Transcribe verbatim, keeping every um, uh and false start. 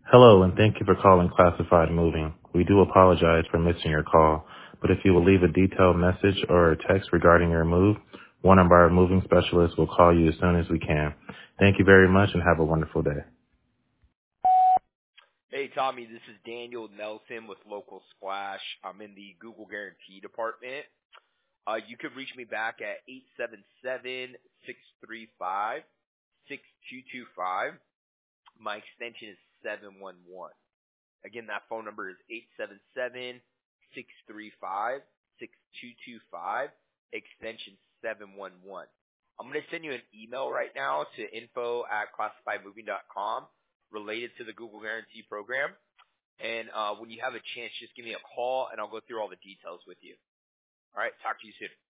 Hello, and thank you for calling Classified Moving. We do apologize for missing your call, but if you will leave a detailed message or a text regarding your move, one of our moving specialists will call you as soon as we can. Thank you very much and have a wonderful day. Hey, Tommy, this is Daniel Nelson with Local Splash. I'm in the Google Guarantee department. Uh, you could reach me back at eight seven seven, six three five, six two two five. My extension is seven one one. Again, that phone number is eight seven seven, six three five, six two two five, extension seven one one. I'm going to send you an email right now to info at classified moving dot com related to the Google Guarantee program. And uh, when you have a chance, just give me a call, and I'll go through all the details with you. All right, talk to you soon.